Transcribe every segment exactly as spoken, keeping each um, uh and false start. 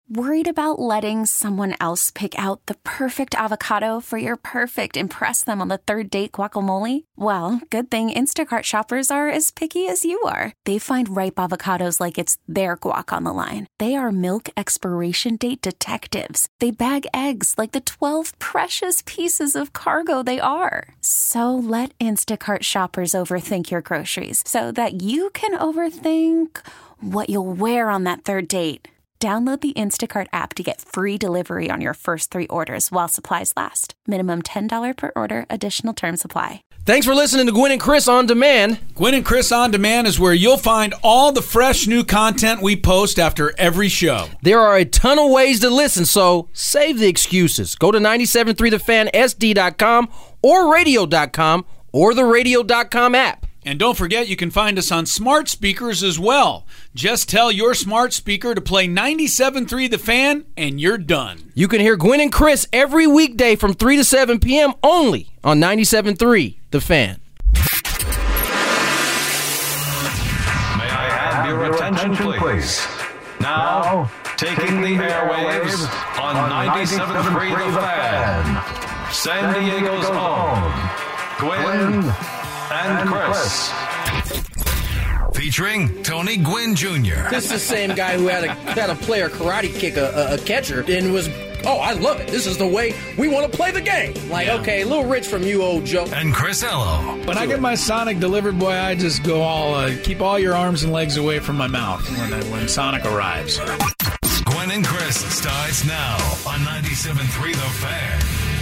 Worried about letting someone else pick out the perfect avocado for your perfect impress them on the third date guacamole? Well, good thing Instacart shoppers are as picky as you are. They find ripe avocados like it's their guac on the line. They are milk expiration date detectives. They bag eggs like the twelve precious pieces of cargo they are. So let Instacart shoppers overthink your groceries so that you can overthink what you'll wear on that third date. Download the Instacart app to get free delivery on your first three orders while supplies last. Minimum ten dollars per order. Additional terms apply. Thanks for listening to Gwynn and Chris On Demand. Gwynn and Chris On Demand is where you'll find all the fresh new content we post after every show. There are a ton of ways to listen, so save the excuses. Go to nine seven three the fan S D dot com or radio dot com or the radio dot com app. And don't forget, you can find us on smart speakers as well. Just tell your smart speaker to play ninety-seven point three The Fan, and you're done. You can hear Gwynn and Chris every weekday from three to seven p.m. only on ninety-seven point three The Fan. May I have your attention, please? Now, taking the airwaves on ninety-seven point three The Fan, San Diego's own Gwynn and Chris. Featuring Tony Gwynn Junior This is the same guy who had a had a player karate kick a, a, a catcher and was, oh, I love it. This is the way we want to play the game. Like, yeah. Okay, a little rich from you, old Joe. And Chris Ello. When I get my Sonic delivered, boy, I just go all, uh, keep all your arms and legs away from my mouth when, uh, when Sonic arrives. Gwynn and Chris starts now on ninety-seven point three The Fan.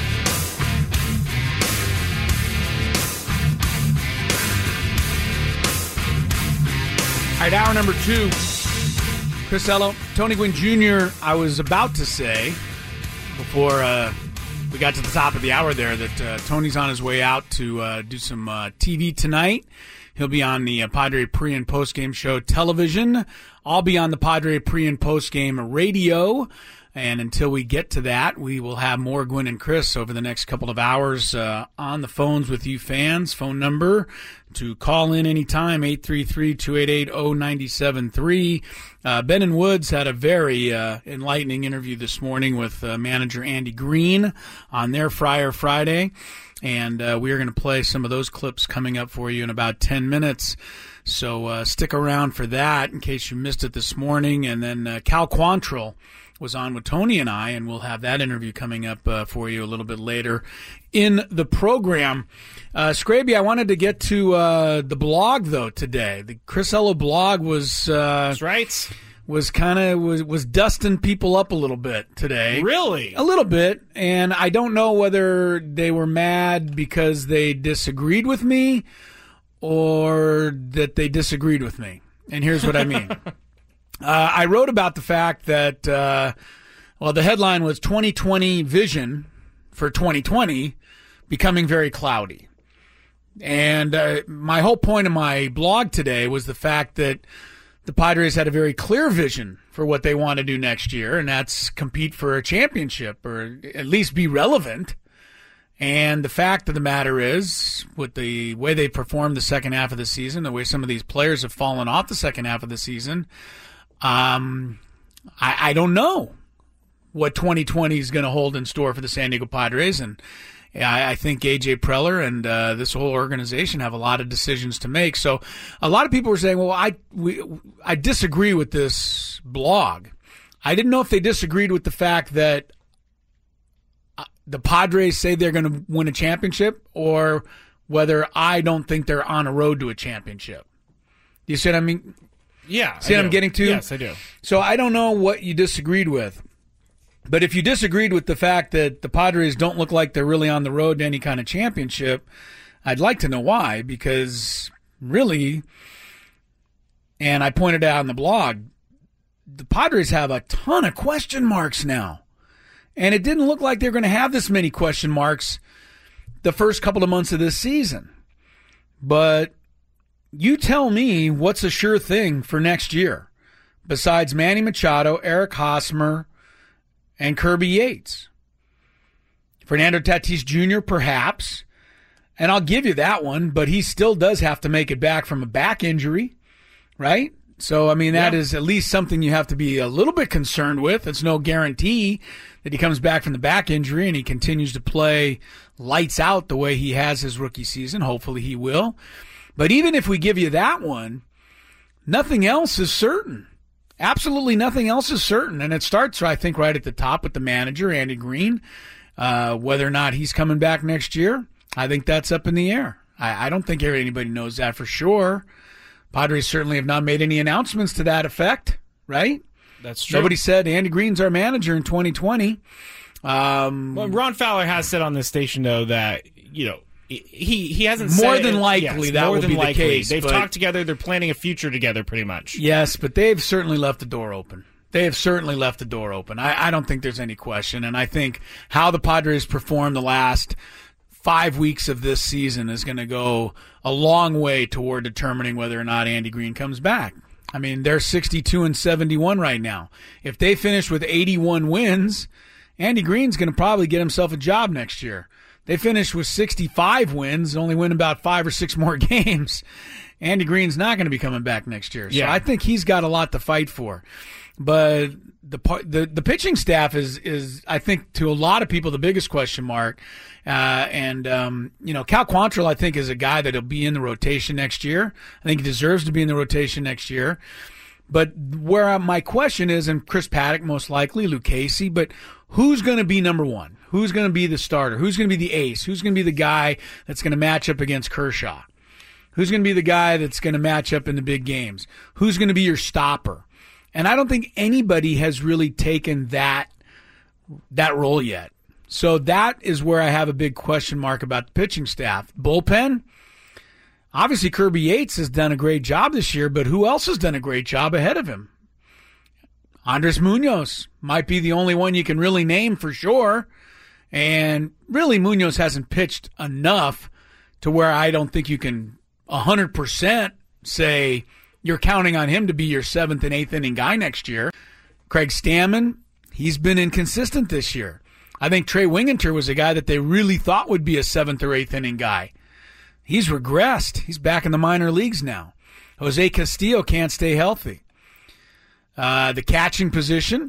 All right, hour number two. Chris Ello, Tony Gwynn Junior I was about to say, before uh, we got to the top of the hour there, that uh, Tony's on his way out to uh, do some uh, T V tonight. He'll be on the uh, Padre pre- and post-game show television. I'll be on the Padre pre- and post-game radio. And until we get to that, we will have more Gwynn and Chris over the next couple of hours uh, on the phones with you fans. Phone number to call in anytime, eight three three, two eight eight, zero nine seven three. Uh, Ben and Woods had a very uh, enlightening interview this morning with uh, manager Andy Green on their Friar Friday. And uh, we are going to play some of those clips coming up for you in about ten minutes. So uh, stick around for that in case you missed it this morning. And then uh, Cal Quantrill was on with Tony and I, and we'll have that interview coming up uh, for you a little bit later in the program. Uh, Scraby, I wanted to get to uh, the blog, though, today. The Chris Ello blog was... Uh, That's right. was kind of was, was dusting people up a little bit today. Really? A little bit. And I don't know whether they were mad because they disagreed with me or that they disagreed with me. And here's what I mean. Uh, I wrote about the fact that, uh, well, the headline was twenty twenty vision for twenty twenty becoming very cloudy. And uh, my whole point of my blog today was the fact that the Padres had a very clear vision for what they want to do next year, and that's compete for a championship or at least be relevant. And the fact of the matter is, with the way they performed the second half of the season, the way some of these players have fallen off the second half of the season, Um, I, I don't know what twenty twenty is going to hold in store for the San Diego Padres, and I, I think A J Preller and uh, this whole organization have a lot of decisions to make. So a lot of people were saying, well, I, we, I disagree with this blog. I didn't know if they disagreed with the fact that the Padres say they're going to win a championship or whether I don't think they're on a road to a championship. You see what I mean? Yeah. See I what do. I'm getting to? Yes, I do. So I don't know what you disagreed with. But if you disagreed with the fact that the Padres don't look like they're really on the road to any kind of championship, I'd like to know why, because really, and I pointed out in the blog, the Padres have a ton of question marks now. And it didn't look like they were going to have this many question marks the first couple of months of this season. But you tell me what's a sure thing for next year besides Manny Machado, Eric Hosmer, and Kirby Yates. Fernando Tatis Junior, perhaps. And I'll give you that one, but he still does have to make it back from a back injury, right? So, I mean, that Yeah. is at least something you have to be a little bit concerned with. It's no guarantee that he comes back from the back injury and he continues to play lights out the way he has his rookie season. Hopefully he will. But even if we give you that one, nothing else is certain. Absolutely nothing else is certain. And it starts, I think, right at the top with the manager, Andy Green. Uh, whether or not he's coming back next year, I think that's up in the air. I, I don't think anybody knows that for sure. Padres certainly have not made any announcements to that effect, right? That's true. Nobody said Andy Green's our manager in twenty twenty. Um, Well, Ron Fowler has said on this station, though, that, you know, he he hasn't More said than it- likely yes, that more will than be the likely. case, They've but- talked together. They're planning a future together, pretty much. Yes, but they've certainly left the door open. They have certainly left the door open. I, I don't think there's any question. And I think how the Padres performed the last five weeks of this season is going to go a long way toward determining whether or not Andy Green comes back. I mean, they're sixty-two and seventy-one right now. If they finish with eighty-one wins, Andy Green's going to probably get himself a job next year. They finish with sixty-five wins, only win about five or six more games. Andy Green's not going to be coming back next year. So Yeah. I think he's got a lot to fight for. But the part, the the pitching staff is is I think to a lot of people the biggest question mark. Uh, and um, you know, Cal Quantrill I think is a guy that'll be in the rotation next year. I think he deserves to be in the rotation next year. But where my question is, and Chris Paddock most likely, Luke Casey, but who's going to be number one? Who's going to be the starter? Who's going to be the ace? Who's going to be the guy that's going to match up against Kershaw? Who's going to be the guy that's going to match up in the big games? Who's going to be your stopper? And I don't think anybody has really taken that that role yet. So that is where I have a big question mark about the pitching staff. Bullpen, obviously Kirby Yates has done a great job this year, but who else has done a great job ahead of him? Andres Munoz might be the only one you can really name for sure. And really Munoz hasn't pitched enough to where I don't think you can one hundred percent say you're counting on him to be your seventh and eighth inning guy next year. Craig Stammen, he's been inconsistent this year. I think Trey Wingenter was a guy that they really thought would be a seventh or eighth inning guy. He's regressed. He's back in the minor leagues now. Jose Castillo can't stay healthy. Uh, the catching position,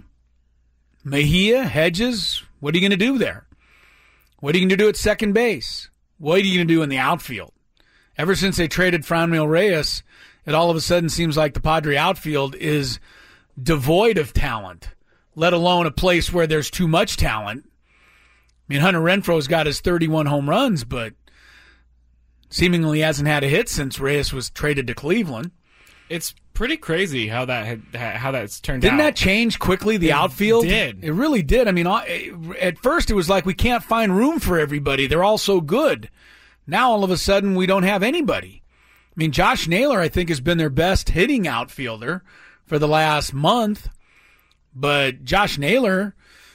Mejia, Hedges, what are you going to do there? What are you going to do at second base? What are you going to do in the outfield? Ever since they traded Franmil Reyes, it all of a sudden seems like the Padre outfield is devoid of talent, let alone a place where there's too much talent. I mean, Hunter Renfroe's got his thirty-one home runs, but seemingly hasn't had a hit since Reyes was traded to Cleveland. It's pretty crazy how that had, how that's turned Didn't out. that change quickly, the It outfield? did. It really did. I mean, at first it was like we can't find room for everybody. They're all so good. Now all of a sudden we don't have anybody. I mean, Josh Naylor, I think, has been their best hitting outfielder for the last month. But Josh Naylor,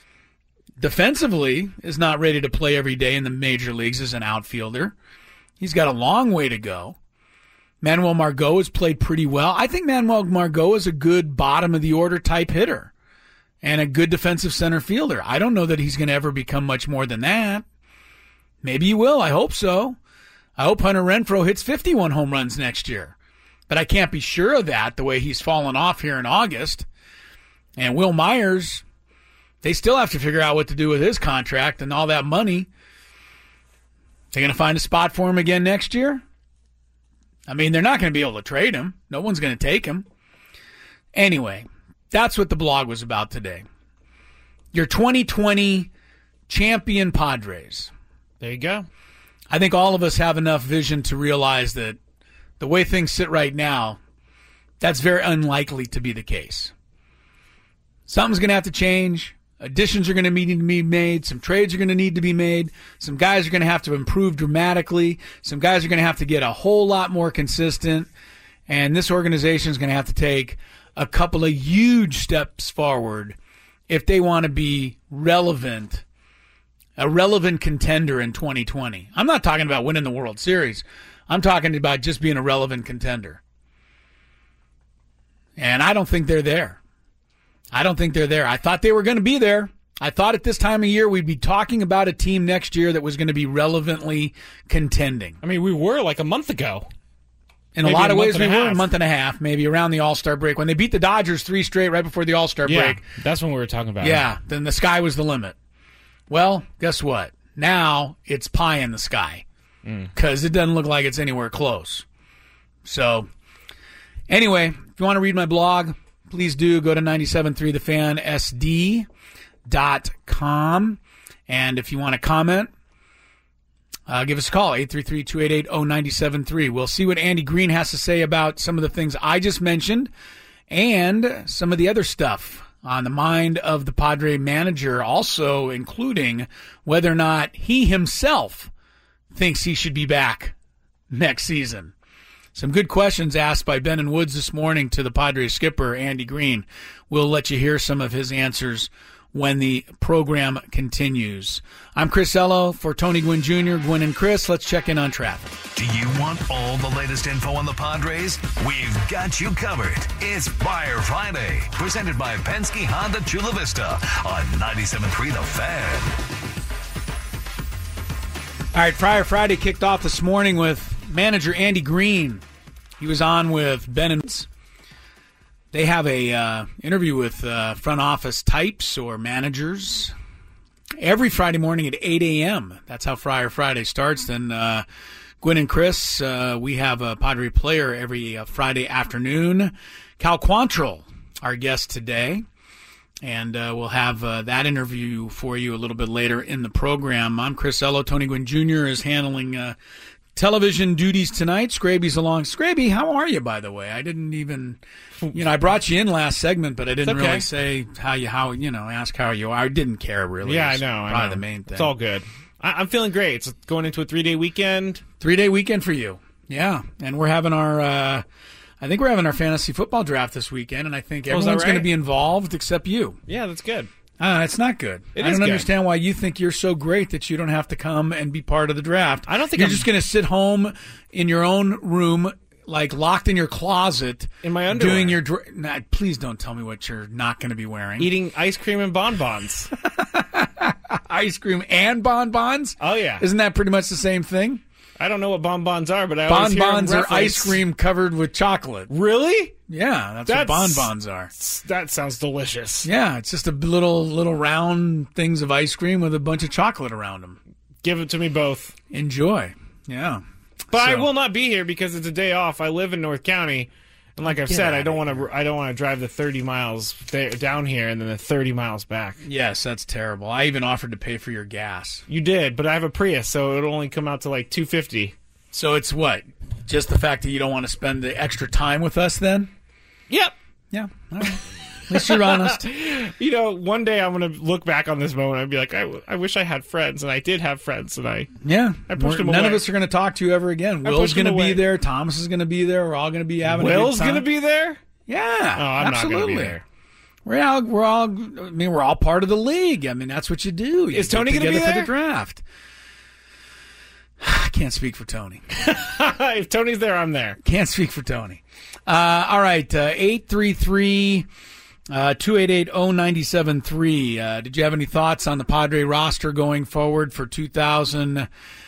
defensively, is not ready to play every day in the major leagues as an outfielder. He's got a long way to go. Manuel Margot has played pretty well. I think Manuel Margot is a good bottom-of-the-order type hitter and a good defensive center fielder. I don't know that he's going to ever become much more than that. Maybe he will. I hope so. I hope Hunter Renfroe hits fifty-one home runs next year. But I can't be sure of that the way he's fallen off here in August. And Will Myers, they still have to figure out what to do with his contract and all that money. They're going to find a spot for him again next year? I mean, they're not going to be able to trade him. No one's going to take him. Anyway, that's what the blog was about today. Your twenty twenty champion Padres. There you go. I think all of us have enough vision to realize that the way things sit right now, that's very unlikely to be the case. Something's going to have to change. Additions are going to need to be made. Some trades are going to need to be made. Some guys are going to have to improve dramatically. Some guys are going to have to get a whole lot more consistent. And this organization is going to have to take a couple of huge steps forward if they want to be relevant, a relevant contender in twenty twenty. I'm not talking about winning the World Series. I'm talking about just being a relevant contender. And I don't think they're there. I don't think they're there. I thought they were going to be there. I thought at this time of year we'd be talking about a team next year that was going to be relevantly contending. I mean, we were like a month ago. In Maybe a lot a of ways, month we and a were a half. month and a half, maybe around the All-Star break. When they beat the Dodgers three straight right before the All-Star Yeah, break, that's when we were talking about yeah, it. then the sky was the limit. Well, guess what? Now it's pie in the sky because it doesn't look like it's anywhere close. So, anyway, if you want to read my blog, please do go to nine seven three the fan S D dot com. And if you want to comment, uh, give us a call, eight three three, two eight eight, zero nine seven three. We'll see what Andy Green has to say about some of the things I just mentioned and some of the other stuff on the mind of the Padre manager, also including whether or not he himself thinks he should be back next season. Some good questions asked by Ben and Woods this morning to the Padres skipper, Andy Green. We'll let you hear some of his answers when the program continues. I'm Chris Ello for Tony Gwynn Junior Gwynn and Chris. Let's check in on traffic. Do you want all the latest info on the Padres? We've got you covered. It's Fire Friday, presented by Penske Honda Chula Vista on ninety-seven point three The Fan. All right, Fire Friday kicked off this morning with manager Andy Green. He was on with Ben and They have a uh, interview with uh, front office types or managers every Friday morning at eight a.m. That's how Friar Friday starts. Then uh, Gwynn and Chris, uh, we have a Padre player every uh, Friday afternoon. Cal Quantrill, our guest today. And uh, we'll have uh, that interview for you a little bit later in the program. I'm Chris Ello. Tony Gwynn Junior is handling uh, television duties tonight. Scraby's along. Scraby, how are you, by the way? I didn't even, you know, I brought you in last segment, but I didn't okay. really say how you, how, you know, ask how you are. I didn't care, really. Yeah, I It's know. Probably I know. the main thing. It's all good. I- I'm feeling great. It's going into a three-day weekend. Three-day weekend for you. Yeah. And we're having our, uh, I think we're having our fantasy football draft this weekend, and I think Oh, is that everyone's going to right? be involved except you. Yeah, that's good. Uh, it's not good. It I is don't good. understand why you think you're so great that you don't have to come and be part of the draft. I don't think you're I'm- just going to sit home in your own room, like locked in your closet, In my underwear. doing your. Dra- nah, please don't tell me what you're not going to be wearing. Eating ice cream and bonbons. Ice cream and bonbons. Oh, yeah. Isn't that pretty much the same thing? I don't know what bonbons are, but I always hear 'em Bonbons are referenced. ice cream covered with chocolate. Really? Yeah, that's, That's- what bonbons are. That sounds delicious. Yeah, it's just a little little round things of ice cream with a bunch of chocolate around them. Give it to me both. Enjoy. Yeah. But I So- will not be here because it's a day off. I live in North County, and like I've Get said, I outta don't want to. I don't want to drive the thirty miles there, down here and then the thirty miles back. Yes, that's terrible. I even offered to pay for your gas. You did, but I have a Prius, so it'll only come out to like two fifty. So it's what? Just the fact that you don't want to spend the extra time with us then? Yep. Yeah. All right. At least you're honest. You know, one day I'm going to look back on this moment and be like, I, w- I wish I had friends, and I did have friends, and I. Yeah. I pushed We're- him None away. of us are going to talk to you ever again. I Will's pushed him going to be away. there. Thomas is going to be there. We're all going to be having Will's a good time. going to be there? Yeah. Oh, I'm absolutely. not going to be there. We're all, we're all, I mean, we're all part of the league. I mean, that's what you do. You Is get Tony gonna be together for there? the draft? I can't speak for Tony. If Tony's there, I'm there. Can't speak for Tony. Uh, all right, uh, eight three three, two eight eight, zero nine seven three. Uh, did you have any thoughts on the Padre roster going forward for two thousand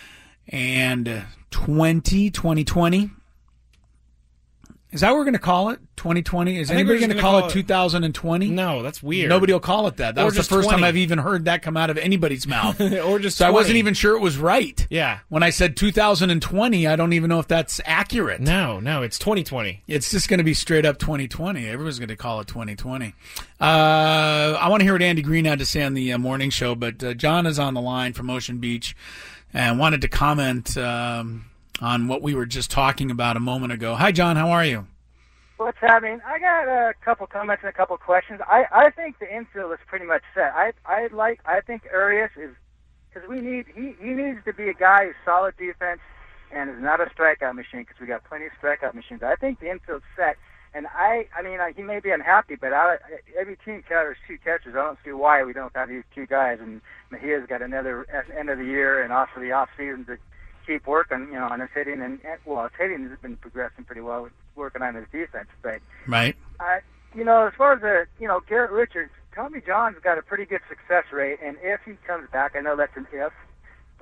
twenty, twenty twenty? Is that what we're going to call it? twenty twenty? Is I think anybody we're going just to gonna call call it it- two thousand twenty? No, that's weird. Nobody will call it that. That Or was the just first time twenty. I've even heard that come out of anybody's mouth. Or just So I wasn't twenty. even sure it was right. Yeah. When I said two thousand twenty, I don't even know if that's accurate. No, no, it's twenty twenty. It's just going to be straight up twenty twenty. Everyone's going to call it twenty twenty. Uh, I want to hear what Andy Green had to say on the uh, morning show, but uh, John is on the line from Ocean Beach and wanted to comment um, on what we were just talking about a moment ago. Hi, John. How are you? What's happening? I got a couple comments and a couple questions. I, I think the infield is pretty much set. I I like I think Urias is because we need he, he needs to be a guy who's solid defense and is not a strikeout machine because we got plenty of strikeout machines. I think the infield's set, and I I mean he may be unhappy, but I, every team carries two catchers. I don't see why we don't have these two guys. And Mejia's got another at the end of the year and also the off season to keep working, you know, on his hitting and, and well, his hitting has been progressing pretty well with working on his defense. But Right. uh, you know, as far as the you know Garrett Richards, Tommy John's got a pretty good success rate, and if he comes back, I know that's an if,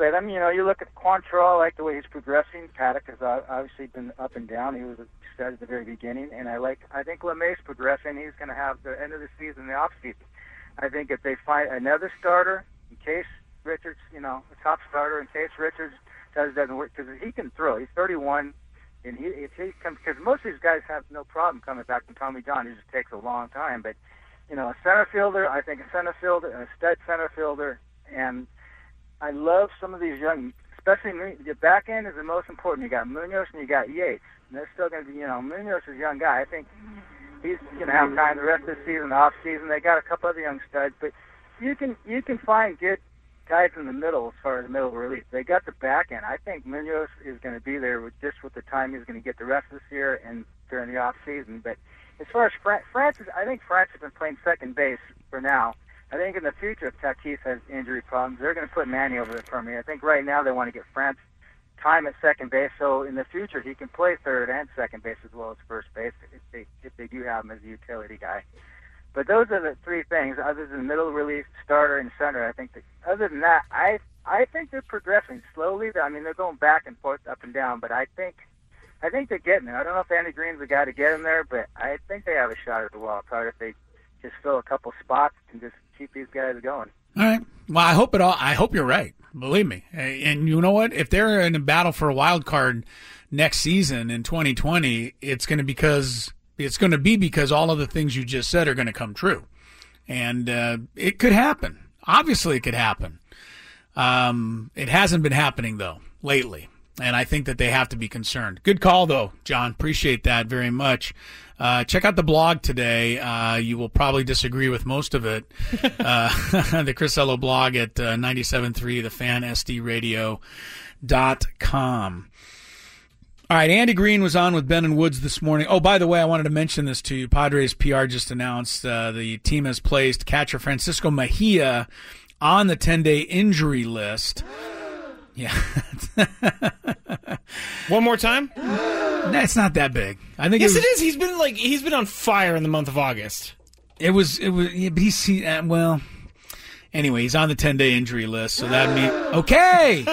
but I mean, you know, you look at Quantrill, I like the way he's progressing. Paddock has obviously been up and down. He was a stud at the very beginning, and I like. I think LeMay's progressing. He's going to have the end of the season, the off season. I think if they find another starter, in case Richards, you know, a top starter, in case Richards does doesn't work, because he can throw. He's thirty-one, and he if he comes, because most of these guys have no problem coming back from Tommy John. It just takes a long time, but you know, a center fielder. I think a center fielder, a stud center fielder, and I love some of these young, especially the back end is the most important. You got Munoz and you got Yates. And they're still going to be, you know, Munoz is a young guy. I think he's going to have time the rest of the season, the off season. They got a couple other young studs, but you can you can find good guys in the middle as far as middle relief. They got the back end. I think Munoz is going to be there with just with the time he's going to get the rest of this year and during the off season. But as far as Fran- Francis, I think Francis has been playing second base for now. I think in the future, if Tatis has injury problems, they're going to put Manny over there for me. I think right now they want to get Francis time at second base, so in the future he can play third and second base as well as first base if they if they do have him as a utility guy. But those are the three things, other than middle relief, starter, and center. I think that other than that, I I think they're progressing slowly. I mean, they're going back and forth, up and down, but I think I think they're getting there. I don't know if Andy Green's the guy to get him there, but I think they have a shot at the wild card if they just fill a couple spots and just keep these guys going. All right. Well, I hope it all. I hope you're right. Believe me. And you know what? If they're in a battle for a wild card next season in twenty twenty, it's going to because it's going to be because all of the things you just said are going to come true, and uh, it could happen. Obviously, it could happen. Um, it hasn't been happening though lately, and I think that they have to be concerned. Good call though, John. Appreciate that very much. Uh, check out the blog today. Uh, you will probably disagree with most of it. uh, the Chris Ello blog at uh, ninety-seven point three the fan s d radio dot com. All right, Andy Green was on with Ben and Woods this morning. Oh, by the way, I wanted to mention this to you. Padres P R just announced uh, the team has placed catcher Francisco Mejia on the ten-day injury list. Yeah. One more time? That's not that big. I think yes, it, was, it is. He's been like he's been on fire in the month of August. It was it was. Yeah, but he's he, uh, well. Anyway, he's on the ten-day injury list, so that means okay.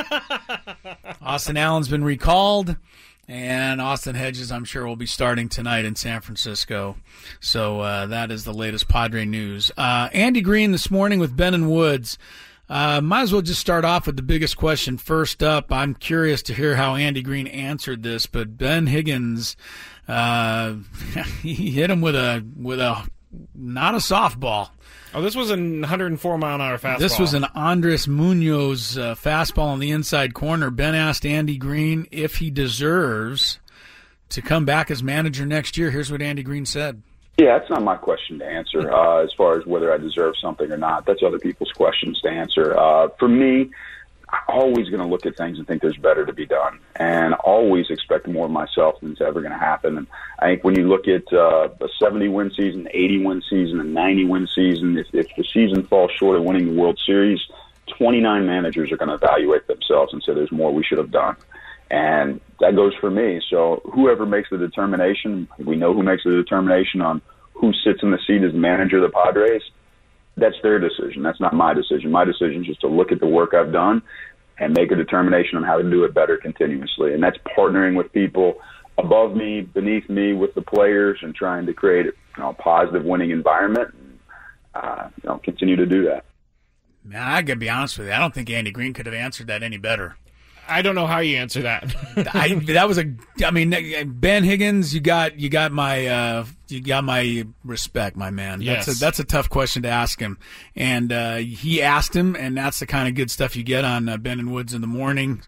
Austin Allen's been recalled, and Austin Hedges, I'm sure, will be starting tonight in San Francisco. So uh, that is the latest Padre news. Uh, Andy Green this morning with Ben and Woods. Uh, might as well just start off with the biggest question first up. I'm curious to hear how Andy Green answered this, but Ben Higgins, uh, he hit him with a with a not a softball. Oh, this was a one oh four mile an hour fastball. This was an Andres Munoz uh, fastball on the inside corner. Ben asked Andy Green if he deserves to come back as manager next year. Here's what Andy Green said. Yeah, that's not my question to answer uh, as far as whether I deserve something or not. That's other people's questions to answer. Uh, for me, I'm always going to look at things and think there's better to be done, and always expect more of myself than it's ever going to happen. And I think when you look at uh, a seventy-win season, eighty-win season, a ninety-win season, if, if the season falls short of winning the World Series, twenty-nine managers are going to evaluate themselves and say there's more we should have done. And that goes for me. So whoever makes the determination, we know who makes the determination on who sits in the seat as manager of the Padres. That's their decision. That's not my decision. My decision is just to look at the work I've done and make a determination on how to do it better continuously. And that's partnering with people above me, beneath me, with the players, and trying to create you know, a positive winning environment. And, uh, you know, continue to do that. Man, I got to be honest with you. I don't think Andy Green could have answered that any better. I don't know how you answer that. I, that was a. I mean, Ben Higgins, you got you got my uh, you got my respect, my man. Yes. That's a, that's a tough question to ask him, and uh, he asked him, and that's the kind of good stuff you get on uh, Ben and Woods in the morning.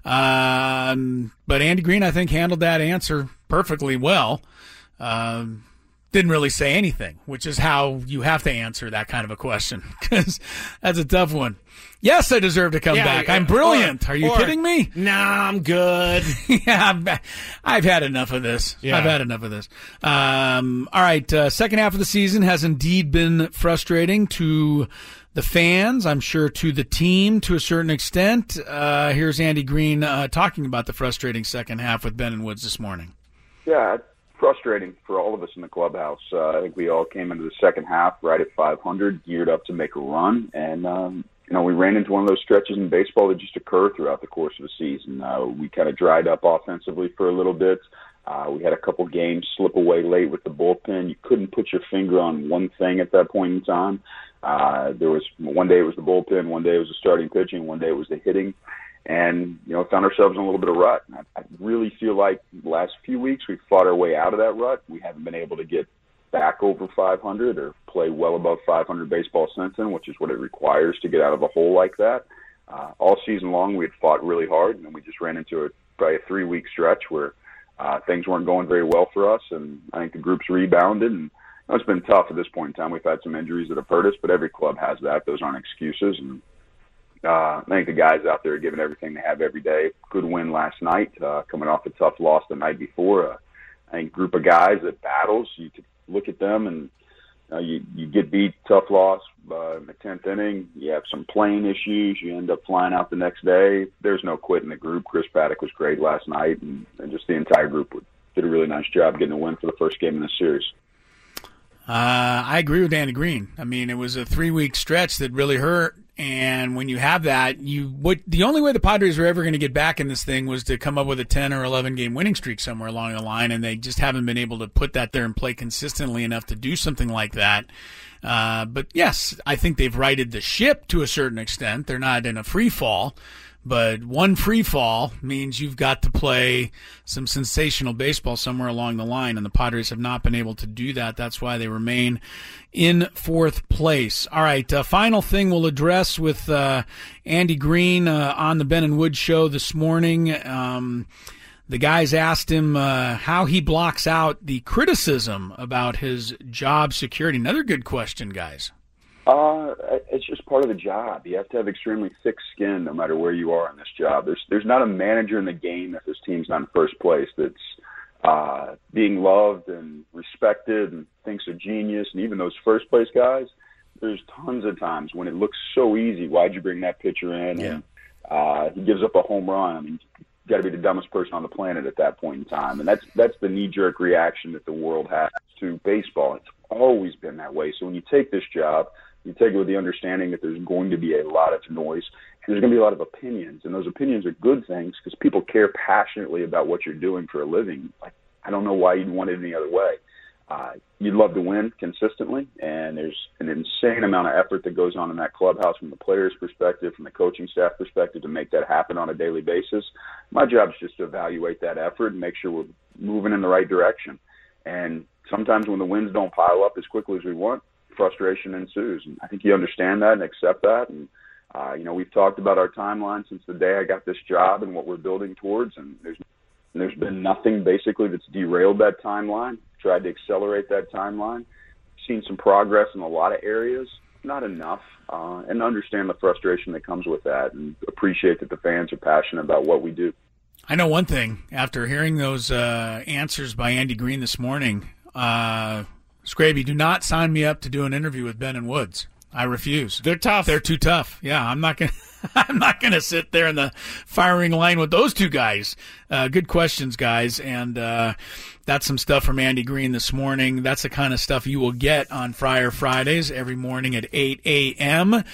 Um, but Andy Green, I think, handled that answer perfectly well. Um, didn't really say anything, which is how you have to answer that kind of a question, because that's a tough one. Yes, I deserve to come yeah, back. I'm brilliant. Or, Are you or, kidding me? Nah, I'm good. yeah, I've, I've had enough of this. Yeah. I've had enough of this. Um, all right, uh, second half of the season has indeed been frustrating to the fans, I'm sure to the team to a certain extent. Uh, here's Andy Green uh, talking about the frustrating second half with Ben and Woods this morning. Yeah, frustrating for all of us in the clubhouse. Uh, I think we all came into the second half right at five hundred, geared up to make a run, and um, you know, we ran into one of those stretches in baseball that just occur throughout the course of the season. Uh, we kind of dried up offensively for a little bit. Uh, we had a couple games slip away late with the bullpen. You couldn't put your finger on one thing at that point in time. Uh, there was one day it was the bullpen, one day it was the starting pitching, one day it was the hitting. And, you know, found ourselves in a little bit of rut. I, I really feel like the last few weeks we've fought our way out of that rut. We haven't been able to get back over five hundred or play well above five hundred baseball since then, which is what it requires to get out of a hole like that. Uh, all season long we had fought really hard, and then we just ran into a, probably a three-week stretch where uh, things weren't going very well for us, and I think the group's rebounded. And you know, it's been tough at this point in time. We've had some injuries that have hurt us, but every club has that. Those aren't excuses. And Uh, I think the guys out there are giving everything they have every day. Good win last night, uh, coming off a tough loss the night before. Uh, I think group of guys that battles, you could look at them and uh, you, you get beat, tough loss uh, in the tenth inning. You have some playing issues. You end up flying out the next day. There's no quit in the group. Chris Paddock was great last night, and, and just the entire group did a really nice job getting a win for the first game in the series. Uh, I agree with Andy Green. I mean, it was a three-week stretch that really hurt. And when you have that, you what the only way the Padres were ever going to get back in this thing was to come up with a ten or eleven game winning streak somewhere along the line, and they just haven't been able to put that there and play consistently enough to do something like that. Uh, but yes, I think they've righted the ship to a certain extent. They're not in a free fall. But one free fall means you've got to play some sensational baseball somewhere along the line, and the Padres have not been able to do that. That's why they remain in fourth place. All right, uh, final thing we'll address with uh, Andy Green uh, on the Ben and Wood show this morning. Um, the guys asked him uh, how he blocks out the criticism about his job security. Another good question, guys. Uh, it's just part of the job. You have to have extremely thick skin no matter where you are in this job. There's there's not a manager in the game if his team's not in first place that's uh, being loved and respected and thinks they're genius. And even those first place guys, there's tons of times when it looks so easy. Why'd you bring that pitcher in? Yeah. And uh, he gives up a home run. I mean, you've got to be the dumbest person on the planet at that point in time. And that's that's the knee-jerk reaction that the world has to baseball. It's always been that way. So when you take this job, you take it with the understanding that there's going to be a lot of noise and there's going to be a lot of opinions. And those opinions are good things because people care passionately about what you're doing for a living. Like, I don't know why you'd want it any other way. Uh, you'd love to win consistently, and there's an insane amount of effort that goes on in that clubhouse from the players' perspective, from the coaching staff perspective to make that happen on a daily basis. My job is just to evaluate that effort and make sure we're moving in the right direction. And sometimes when the wins don't pile up as quickly as we want, frustration ensues. And I think you understand that and accept that. And, uh, you know, we've talked about our timeline since the day I got this job and what we're building towards. And there's, and there's been nothing basically that's derailed that timeline, tried to accelerate that timeline. Seen some progress in a lot of areas, not enough, uh, and understand the frustration that comes with that and appreciate that the fans are passionate about what we do. I know one thing, after hearing those uh, answers by Andy Green this morning, uh, Scraby, do not sign me up to do an interview with Ben and Woods. I refuse. They're tough. They're too tough. Yeah, I'm not gonna. I'm not gonna sit there in the firing line with those two guys. Uh, good questions, guys, and uh, that's some stuff from Andy Green this morning. That's the kind of stuff you will get on Friar Fridays every morning at eight a.m. Uh,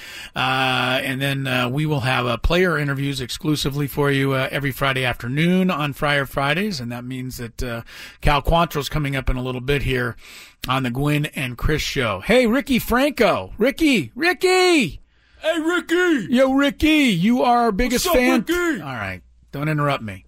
and then uh, we will have uh, player interviews exclusively for you uh, every Friday afternoon on Friar Fridays, and that means that uh, Cal Quantrill's coming up in a little bit here on the Gwynn and Chris show. Hey, Ricky Franco. Ricky, Ricky. Hey, Ricky. Yo, Ricky, you are our biggest What's up, fan. Ricky? All right. Don't interrupt me.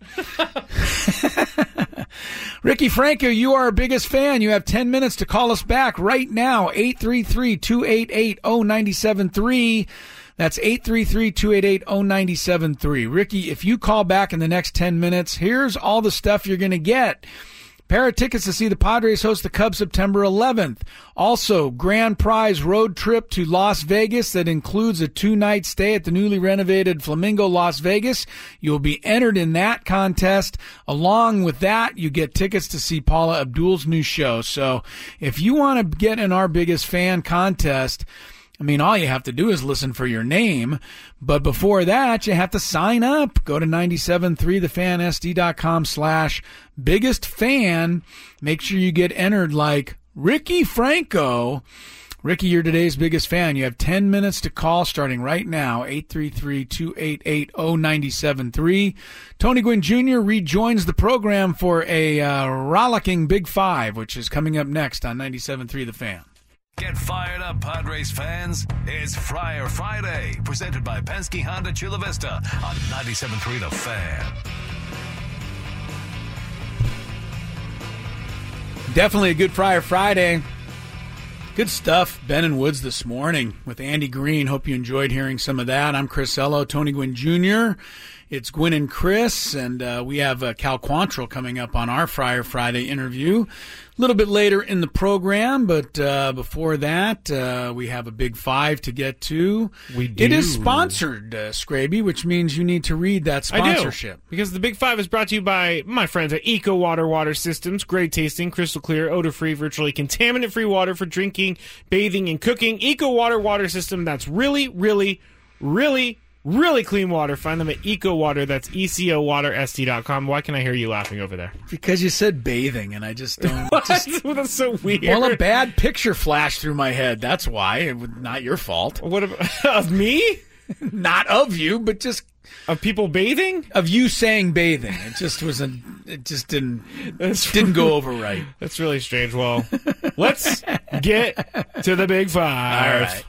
Ricky Franco, you are our biggest fan. You have ten minutes to call us back right now. eight three three, two eight eight, zero nine seven three. That's eight three three, two eight eight, zero nine seven three. Ricky, if you call back in the next ten minutes, here's all the stuff you're going to get. Pair of tickets to see the Padres host the Cubs September eleventh. Also, grand prize road trip to Las Vegas that includes a two-night stay at the newly renovated Flamingo Las Vegas. You'll be entered in that contest. Along with that, you get tickets to see Paula Abdul's new show. So if you want to get in our biggest fan contest, I mean, all you have to do is listen for your name. But before that, you have to sign up. Go to nine seven three the fan S D dot com slash biggest fan. Make sure you get entered like Ricky Franco. Ricky, you're today's biggest fan. You have ten minutes to call starting right now, eight three three, two eight eight, zero nine seven three. Tony Gwynn Junior rejoins the program for a uh, rollicking Big Five, which is coming up next on ninety-seven point three The Fan. Get fired up, Padres fans. It's Friar Friday, presented by Penske Honda Chula Vista on ninety-seven point three The Fan. Definitely a good Friar Friday. Good stuff. Ben and Woods this morning with Andy Green. Hope you enjoyed hearing some of that. I'm Chris Ello, Tony Gwynn Junior It's Gwynn and Chris, and uh, we have uh, Cal Quantrill coming up on our Friar Friday interview a little bit later in the program, but uh, before that, uh, we have a Big Five to get to. We do. It is sponsored, uh, Scraby, which means you need to read that sponsorship. I do, because the Big Five is brought to you by my friends at Eco Water Water Systems. Great tasting, crystal clear, odor-free, virtually contaminant-free water for drinking, bathing, and cooking. Eco Water Water System, that's really, really, really Really clean water. Find them at Eco Water. That's E C O water S T dot com. Why can I hear you laughing over there? Because you said bathing, and I just don't. What? Just, That's so weird. Well, a bad picture flashed through my head. That's why. It was not your fault. What about, of me? Not of you, but just of people bathing. Of you saying bathing. It just wasn't. It just didn't. That's didn't go over right. That's really strange. Well, let's get to the Big Five. All right.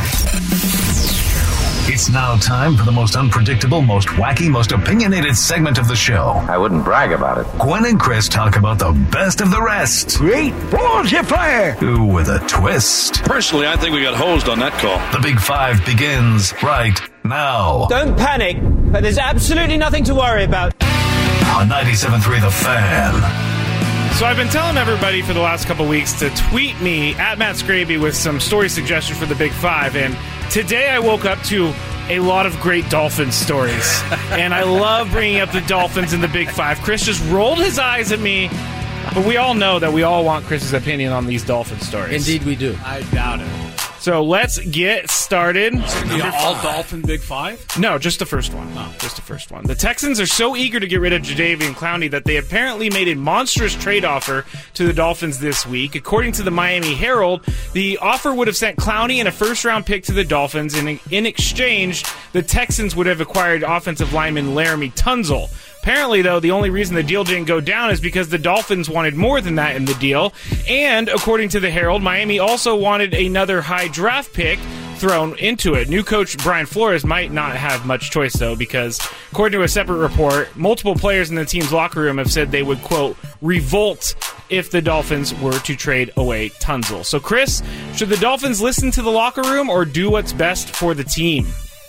It's now time for the most unpredictable, most wacky, most opinionated segment of the show. I wouldn't brag about it. Gwynn and Chris talk about the best of the rest. Great balls you fire! Ooh, with a twist. Personally, I think we got hosed on that call. The Big Five begins right now. Don't panic, but there's absolutely nothing to worry about. On ninety-seven point three The Fan. So I've been telling everybody for the last couple weeks to tweet me at Matt Scraby with some story suggestions for the Big Five, and today I woke up to a lot of great Dolphins stories, and I love bringing up the Dolphins in the Big Five. Chris just rolled his eyes at me, but we all know that we all want Chris's opinion on these Dolphins stories. Indeed we do. I doubt it. So let's get started. The all Dolphin Big Five? No, just the first one. Oh. Just the first one. The Texans are so eager to get rid of Jadeveon Clowney that they apparently made a monstrous trade offer to the Dolphins this week. According to the Miami Herald, the offer would have sent Clowney and a first-round pick to the Dolphins, and in exchange, the Texans would have acquired offensive lineman Laramie Tunzel. Apparently, though, the only reason the deal didn't go down is because the Dolphins wanted more than that in the deal. And, according to the Herald, Miami also wanted another high draft pick thrown into it. New coach Brian Flores might not have much choice, though, because, according to a separate report, multiple players in the team's locker room have said they would, quote, revolt if the Dolphins were to trade away Tunzel. So, Chris, should the Dolphins listen to the locker room or do what's best for the team?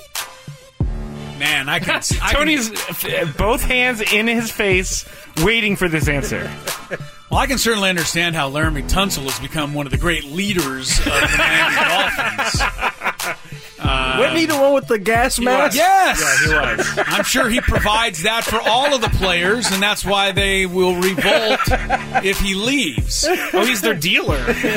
Man, I can. I Tony's can, both hands in his face, waiting for this answer. Well, I can certainly understand how Laramie Tunsil has become one of the great leaders of the Miami Dolphins. Uh, Wasn't he the one with the gas mask? Yes! Yeah, he was. I'm sure he provides that for all of the players, and that's why they will revolt if he leaves. Oh, he's their dealer.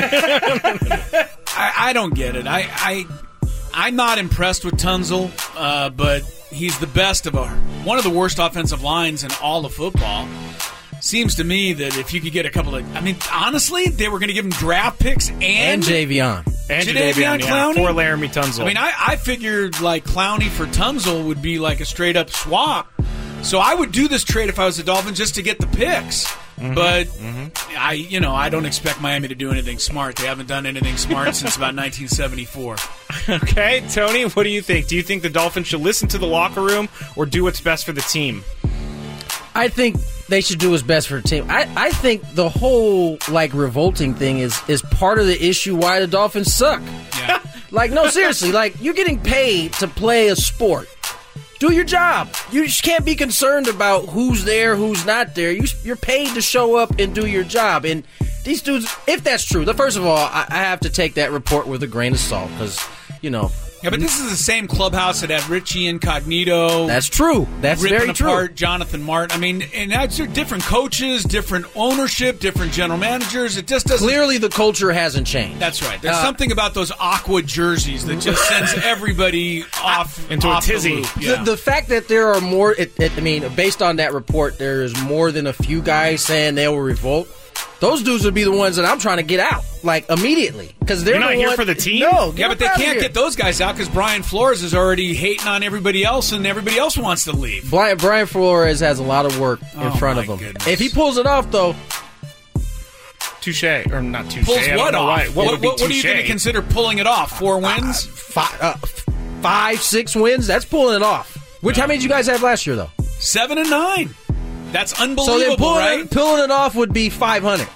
I, I don't get it. I, I, I'm not impressed with Tunsil, uh, but he's the best of a one of the worst offensive lines in all of football. Seems to me that if you could get a couple of, I mean, honestly, they were going to give him draft picks and, And Jadeveon. And Jadeveon Jadeveon yeah, Clowney? for Laramie Tunzel. I mean, I, I figured like Clowney for Tunzel would be like a straight up swap. So I would do this trade if I was the Dolphins just to get the picks. Mm-hmm, but mm-hmm. I, you know, I don't expect Miami to do anything smart. They haven't done anything smart since about nineteen seventy-four. Okay, Tony, what do you think? Do you think the Dolphins should listen to the locker room or do what's best for the team? I think they should do what's best for the team. I, I think the whole like revolting thing is is part of the issue why the Dolphins suck. Yeah. Like, no, seriously, like you're getting paid to play a sport. Do your job. You just can't be concerned about who's there, who's not there. You, you're paid to show up and do your job. And these dudes, if that's true, the first of all, I, I have to take that report with a grain of salt because, you know. Yeah, but this is the same clubhouse that had Richie Incognito. That's true. That's ripping very true. apart Jonathan Martin. I mean, and that's different coaches, different ownership, different general managers. It just doesn't. Clearly, the culture hasn't changed. That's right. There's uh, something about those aqua jerseys that just sends everybody off into off a tizzy. The, loop. Yeah. the, the fact that there are more, it, it, I mean, based on that report, there is more than a few guys saying they will revolt. those dudes would be the ones that I'm trying to get out, like, immediately. Because they're You're not the here one, for the team? No, Yeah, but they can't get those guys out because Brian Flores is already hating on everybody else, and everybody else wants to leave. Brian, Brian Flores has a lot of work in Oh, front my of him. goodness. If he pulls it off, though, Touche. Or not touche. Pulls I don't what know off? why. What, would be what, what are you touche? going to consider pulling it off? Four wins? five, uh, five, six wins, that's pulling it off. Which, how many did you guys have last year, though? Seven and nine. That's So then unbelievable, pulling, right? it, pulling it off would be five hundred.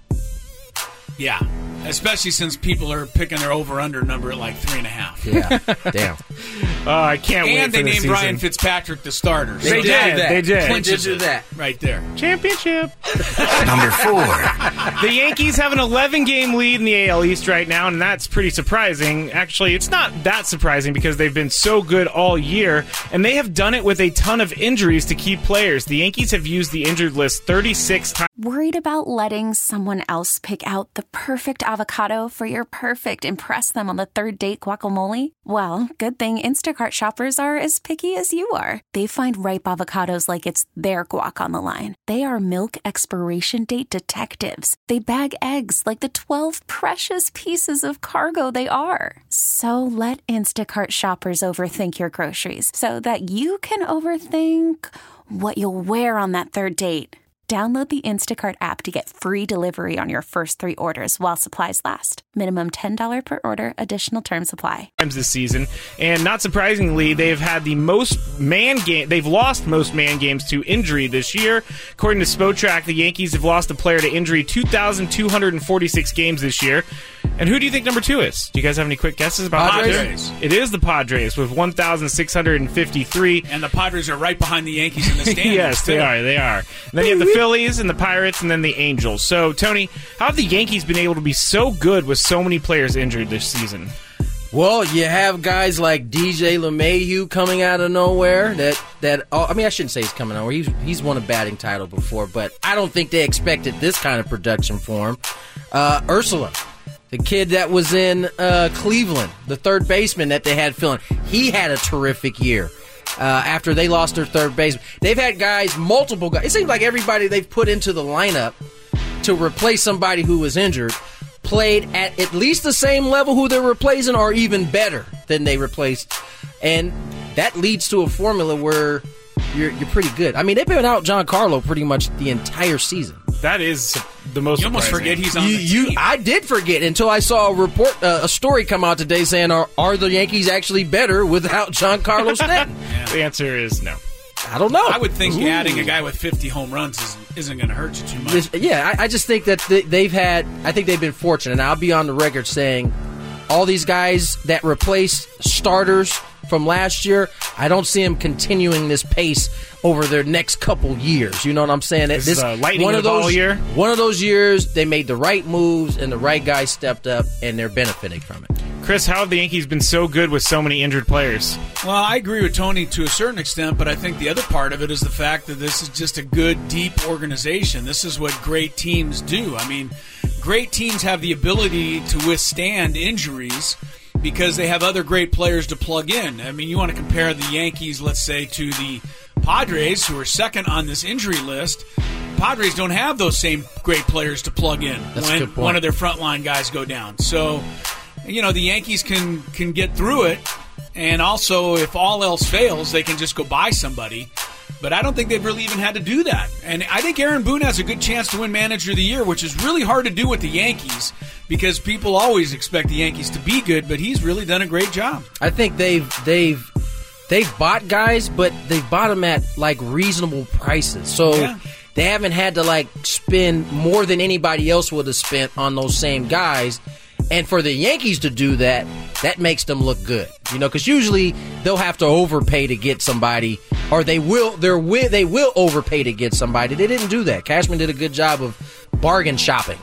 Yeah. Especially since people are picking their over-under number at like three and a half. Yeah, damn. Oh, I can't wait And for they the named season. Brian Fitzpatrick the starter. They So did. that They did. clinches They did it that. right there. Championship. Number four. The Yankees have an eleven-game lead in the A L East right now, and that's pretty surprising. Actually, it's not that surprising because they've been so good all year, and they have done it with a ton of injuries to key players. The Yankees have used the injured list thirty-six times. Worried about letting someone else pick out the perfect avocado for your perfect impress them on the third date guacamole? Well, good thing Instacart shoppers are as picky as you are. They find ripe avocados like it's their guac on the line. They are milk expiration date detectives. They bag eggs like the twelve precious pieces of cargo they are. So let Instacart shoppers overthink your groceries so that you can overthink what you'll wear on that third date. Download the Instacart app to get free delivery on your first three orders while supplies last. Minimum ten dollars per order. Additional terms apply. Times this season, and not surprisingly, they've had the most man game. They've lost most man games to injury this year. According to Spotrac, the Yankees have lost a player to injury two thousand two hundred forty-six games this year. And who do you think number two is? Do you guys have any quick guesses about Padres. It is the Padres with one thousand six hundred fifty-three. And the Padres are right behind the Yankees in the standings. Yes, they too. are. They are. And then you have the Phillies and the Pirates and then the Angels. So, Tony, how have the Yankees been able to be so good with so many players injured this season? Well, you have guys like D J LeMahieu coming out of nowhere. That that oh, I mean, I shouldn't say he's coming out of nowhere. He's he's won a batting title before, but I don't think they expected this kind of production for him. Uh, Ursula, the kid that was in uh, Cleveland, the third baseman that they had filling, he had a terrific year. Uh, after they lost their third baseman, they've had guys, multiple guys. It seems like everybody they've put into the lineup to replace somebody who was injured played at at least the same level who they're replacing or even better than they replaced. And that leads to a formula where you're you're pretty good. I mean, they've been out Giancarlo pretty much the entire season. That is the most You almost surprising. forget he's on You, the you, team. I did forget until I saw a report, uh, a story come out today saying, are, are the Yankees actually better without Giancarlo Stanton? The answer is no. I don't know. I would think Ooh. adding a guy with fifty home runs is, isn't going to hurt you too much. This- yeah, I, I just think that they, they've had, I think they've been fortunate. And I'll be on the record saying all these guys that replaced starters from last year, I don't see them continuing this pace over their next couple years. You know what I'm saying? This is, uh, lightning one in of the ball those year? One of those years, they made the right moves and the right guys stepped up, and they're benefiting from it. Chris, how have the Yankees been so good with so many injured players? Well, I agree with Tony to a certain extent, but I think the other part of it is the fact that this is just a good, deep organization. This is what great teams do. I mean, great teams have the ability to withstand injuries because they have other great players to plug in. I mean, you want to compare the Yankees, let's say, to the Padres, who are second on this injury list. Padres don't have those same great players to plug in That's a when good point. one of their frontline guys go down. So, you know, the Yankees can can get through it, and also if all else fails, they can just go buy somebody. But I don't think they've really even had to do that. And I think Aaron Boone has a good chance to win Manager of the Year, which is really hard to do with the Yankees because people always expect the Yankees to be good, but he's really done a great job. I think they've they've they've bought guys, but they've bought them at like reasonable prices. So Yeah. they haven't had to like spend more than anybody else would have spent on those same guys. And for the Yankees to do that, that makes them look good, you know, because usually they'll have to overpay to get somebody, or they will they're wi- they will overpay to get somebody. They didn't do that. Cashman did a good job of bargain shopping,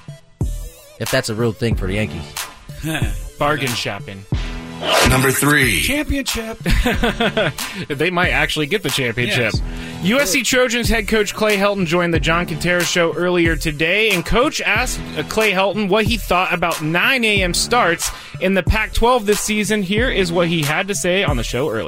if that's a real thing for the Yankees. Bargain shopping. Number three. Championship. They might actually get the championship. Yes. U S C Trojans head coach Clay Helton joined the John Quintero show earlier today, and Coach asked uh, Clay Helton what he thought about nine a.m. starts in the Pac twelve this season. Here is what he had to say on the show earlier.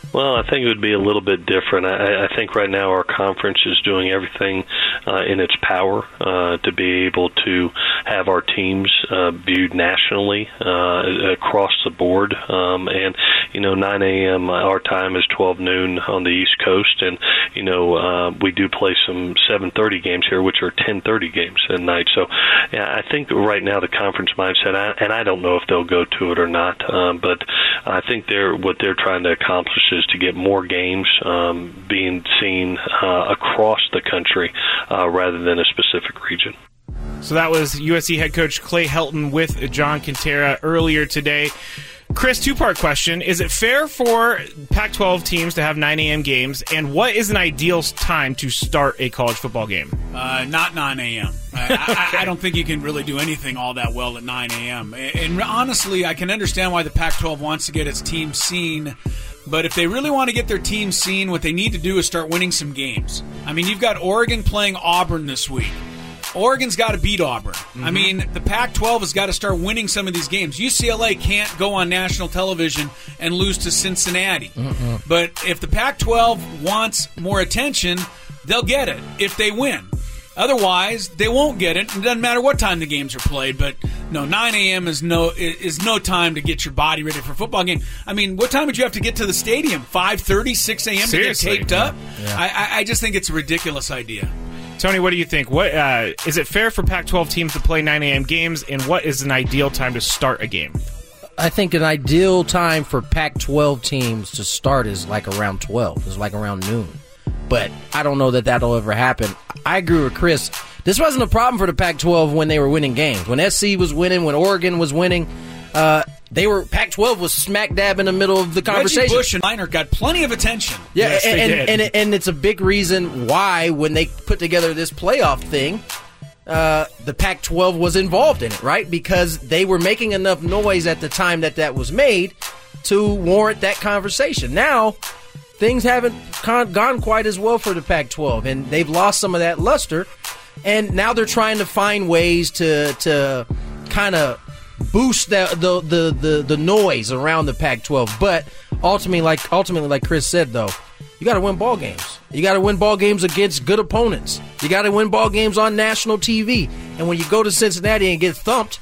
Well, I think it would be a little bit different. I, I think right now our conference is doing everything uh, in its power uh, to be able to have our teams uh, viewed nationally uh, across the board. Um, and, you know, nine a.m. our time is twelve noon on the East Coast. And, you know, uh, we do play some seven thirty games here, which are ten thirty games at night. So yeah, I think right now the conference mindset, and I don't know if they'll go to it or not, um, but I think they're what they're trying to accomplish is to get more games um, being seen uh, across the country uh, rather than a specific region. So that was U S C head coach Clay Helton with John Quintera earlier today. Chris, two-part question. Is it fair for Pac twelve teams to have nine a.m. games, and what is an ideal time to start a college football game? Uh, not nine a.m. I, I, I don't think you can really do anything all that well at nine a.m. And honestly, I can understand why the Pac twelve wants to get its team seen, but if they really want to get their team seen, what they need to do is start winning some games. I mean, you've got Oregon playing Auburn this week. Oregon's got to beat Auburn. Mm-hmm. I mean, the Pac twelve has got to start winning some of these games. U C L A can't go on national television and lose to Cincinnati. Mm-hmm. But if the Pac twelve wants more attention, they'll get it if they win. Otherwise, they won't get it. It doesn't matter what time the games are played. But no, nine a.m. is no is no time to get your body ready for a football game. I mean, what time would you have to get to the stadium? five thirty, six a.m. to get taped yeah. up? Yeah. I, I just think it's a ridiculous idea. Tony, what do you think? What uh, is it fair for Pac twelve teams to play nine a.m. games, and what is an ideal time to start a game? I think an ideal time for Pac twelve teams to start is like around twelve, is like around noon. But I don't know that that'll ever happen. I agree with Chris. This wasn't a problem for the Pac twelve when they were winning games. When S C was winning, when Oregon was winning, uh, they were Pac twelve was smack dab in the middle of the conversation. Reggie Bush and Liner got plenty of attention. Yeah, yes, and, they and, did. And, and, and it's a big reason why when they put together this playoff thing, uh, the Pac twelve was involved in it, right? Because they were making enough noise at the time that that was made to warrant that conversation. Now, things haven't con- gone quite as well for the Pac twelve, and they've lost some of that luster, and now they're trying to find ways to to kind of boost the, the the the the noise around the Pac twelve. But ultimately, like ultimately, like Chris said, though, you got to win ball games. You got to win ball games against good opponents. You got to win ball games on national T V. And when you go to Cincinnati and get thumped,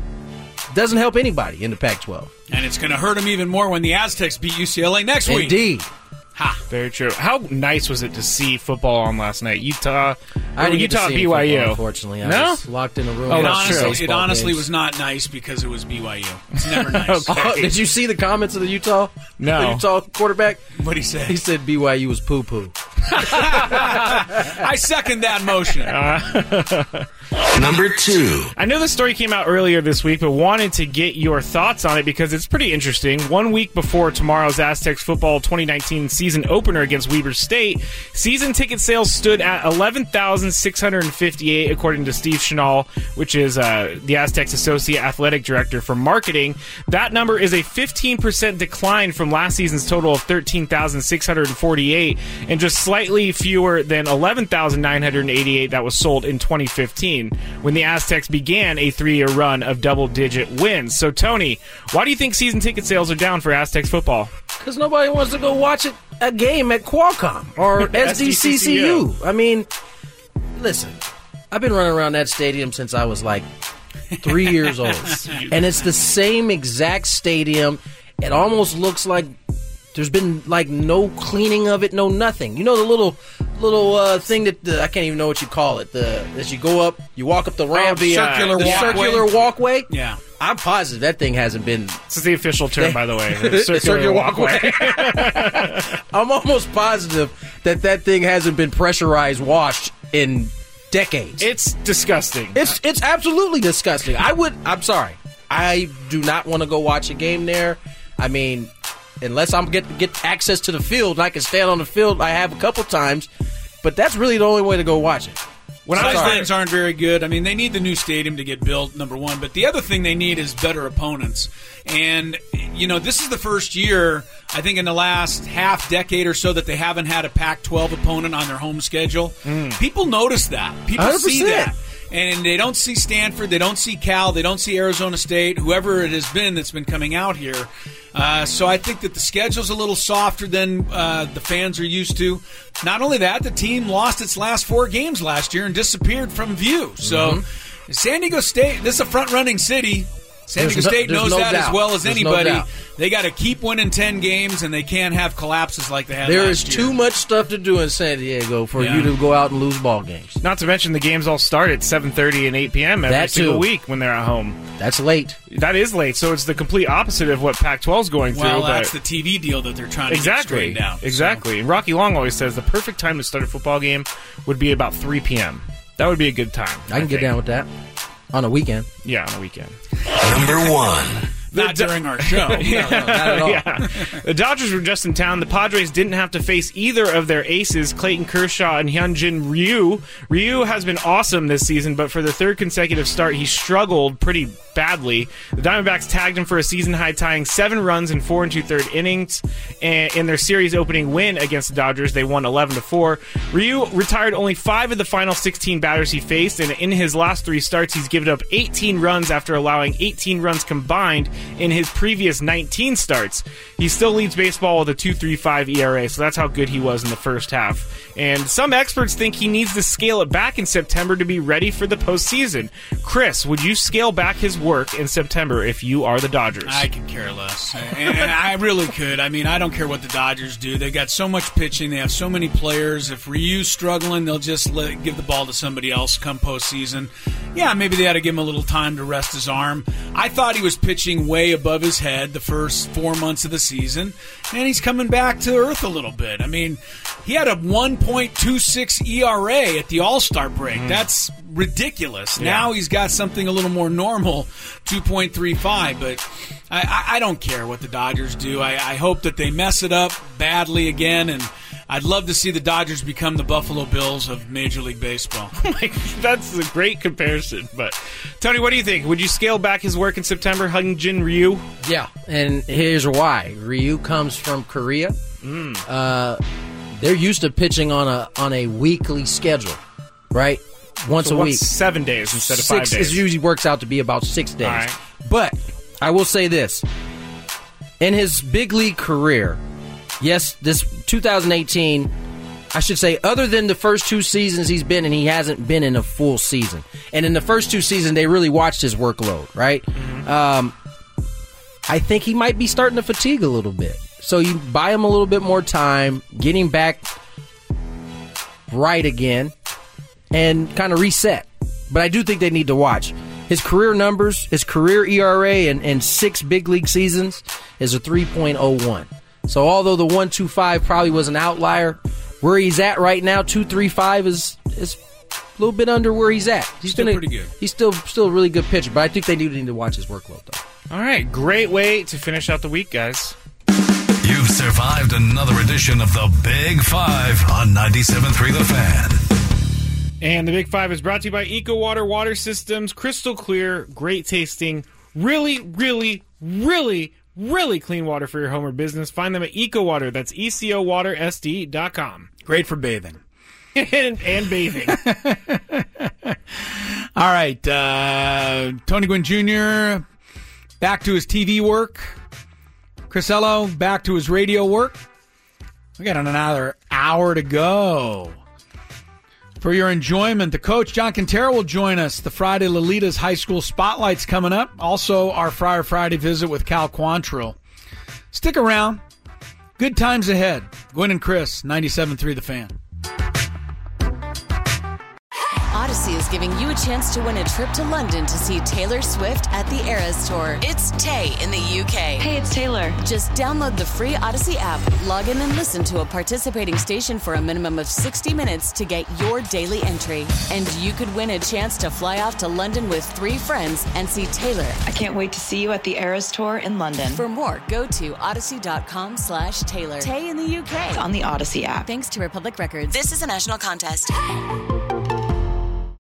it doesn't help anybody in the Pac twelve. And it's going to hurt them even more when the Aztecs beat U C L A next week. Indeed. Ha. Very true. How nice was it to see football on last night? Utah, I didn't Utah get to see B Y U. Football, unfortunately, I no? was locked in a room. Oh, it that's honestly, true. it honestly games. was not nice because it was B Y U. It's never nice. Okay. Oh, did you see the comments of the Utah? No. The Utah quarterback? What'd he say? He said B Y U was poo poo. I second that motion. Uh, Number two. I know the story came out earlier this week, but wanted to get your thoughts on it because it's pretty interesting. One week before tomorrow's Aztecs football twenty nineteen season opener against Weber State, season ticket sales stood at eleven thousand six hundred fifty-eight, according to Steve Chenal, which is uh, the Aztecs Associate Athletic Director for Marketing. That number is a fifteen percent decline from last season's total of thirteen thousand six hundred forty-eight and just slightly fewer than eleven thousand nine hundred eighty-eight that was sold in twenty fifteen, when the Aztecs began a three-year run of double-digit wins. So, Tony, why do you think season ticket sales are down for Aztecs football? Because nobody wants to go watch it, a game at Qualcomm or S D C C U. I mean, listen, I've been running around that stadium since I was like three years old. And it's the same exact stadium. It almost looks like there's been like no cleaning of it, no nothing. You know the little little uh, thing that the, I can't even know what you call it. The as you go up, you walk up the ramp, oh, the, circular, uh, the walkway. circular walkway. Yeah. I'm positive that thing hasn't been. This is the official term, by the way. The circular, circular walkway. walkway. I'm almost positive that that thing hasn't been pressurized, washed in decades. It's disgusting. It's it's absolutely disgusting. I would. I'm sorry. I do not want to go watch a game there. I mean, unless I'm get get access to the field, and I can stand on the field. I have a couple times, but that's really the only way to go watch it. When Sorry. Size things aren't very good. I mean, they need the new stadium to get built, number one. But the other thing they need is better opponents. And, you know, this is the first year, I think in the last half decade or so, that they haven't had a Pac twelve opponent on their home schedule. Mm. People notice that. People one hundred percent see that. And they don't see Stanford, they don't see Cal, they don't see Arizona State, whoever it has been that's been coming out here. Uh, so I think that the schedule's a little softer than uh, the fans are used to. Not only that, the team lost its last four games last year and disappeared from view. So mm-hmm. San Diego State, this is a front-running city. San Diego State no, knows no that doubt. as well as there's anybody. No they got to keep winning ten games, and they can't have collapses like they had There last is year. too much stuff to do in San Diego for Yeah. you to go out and lose ball games. Not to mention the games all start at seven thirty and eight p.m. every That single too. week when they're at home. That's late. That is late, so it's the complete opposite of what Pac twelve is going Well, through. that's but the T V deal that they're trying to exactly, get straightened out. Exactly. And Rocky Long always says the perfect time to start a football game would be about three p.m. That would be a good time. I can I get think. down with that on a weekend. Yeah, on a weekend. Number one. Not during our show. yeah. No, no, not at all. Yeah. The Dodgers were just in town. The Padres didn't have to face either of their aces, Clayton Kershaw and Hyunjin Ryu. Ryu has been awesome this season, but for the third consecutive start, he struggled pretty badly. The Diamondbacks tagged him for a season-high tying seven runs in four and two-third innings. And in their series opening win against the Dodgers, they won eleven to four. Ryu retired only five of the final sixteen batters he faced, and in his last three starts, he's given up eighteen runs after allowing eighteen runs combined in his previous nineteen starts. He still leads baseball with a two point three five E R A, so that's how good he was in the first half. And some experts think he needs to scale it back in September to be ready for the postseason. Chris, would you scale back his work in September if you are the Dodgers? I could care less. And, and I really could. I mean, I don't care what the Dodgers do. They got so much pitching. They have so many players. If Ryu's struggling, they'll just let, give the ball to somebody else come postseason. Yeah, maybe they ought to give him a little time to rest his arm. I thought he was pitching way above his head the first four months of the season, and he's coming back to earth a little bit. I mean, he had a one point two six E R A at the All-Star break. Mm. That's ridiculous. Yeah. Now he's got something a little more normal, two point three five, but I, I, I don't care what the Dodgers do. I, I hope that they mess it up badly again, and I'd love to see the Dodgers become the Buffalo Bills of Major League Baseball. Like, that's a great comparison. But, Tony, what do you think? Would you scale back his work in September, Hyunjin Ryu? Yeah, and here's why. Ryu comes from Korea. Mm. Uh, they're used to pitching on a on a weekly schedule, right? Once so a once week. Seven days instead of six, five days. It usually works out to be about six days. All right. But I will say this. In his big league career, yes, this two thousand eighteen, I should say, other than the first two seasons he's been in, he hasn't been in a full season. And in the first two seasons, they really watched his workload, right? Mm-hmm. Um, I think he might be starting to fatigue a little bit. So you buy him a little bit more time, get him back right again, and kind of reset. But I do think they need to watch. His career numbers, his career E R A in, in six big league seasons is a three point oh one. So although the one point two five probably was an outlier, where he's at right now, two point three five is is a little bit under where he's at. He's still been a, pretty good. He's still still a really good pitcher, but I think they do need to watch his workload, though. All right, great way to finish out the week, guys. You've survived another edition of the Big Five on ninety-seven point three The Fan. And the Big Five is brought to you by EcoWater Water Systems. Crystal clear, great tasting, really, really, really, really clean water for your home or business. Find them at EcoWater. That's E C O water S D dot com. Great for bathing. and, and bathing. All right. Uh, Tony Gwynn Junior back to his T V work. Chris Ello back to his radio work. We got another hour to go. For your enjoyment, the coach, John Quintero, will join us. The Friday Lolita's High School Spotlight's coming up. Also, our Friar Friday visit with Cal Quantrill. Stick around. Good times ahead. Gwynn and Chris, ninety-seven point three The Fan. Odyssey is giving you a chance to win a trip to London to see Taylor Swift at the Eras Tour. It's Tay in the U K. Hey, it's Taylor. Just download the free Odyssey app, log in and listen to a participating station for a minimum of sixty minutes to get your daily entry. And you could win a chance to fly off to London with three friends and see Taylor. I can't wait to see you at the Eras Tour in London. For more, go to odyssey.com slash Taylor. Tay in the U K. It's on the Odyssey app. Thanks to Republic Records. This is a national contest.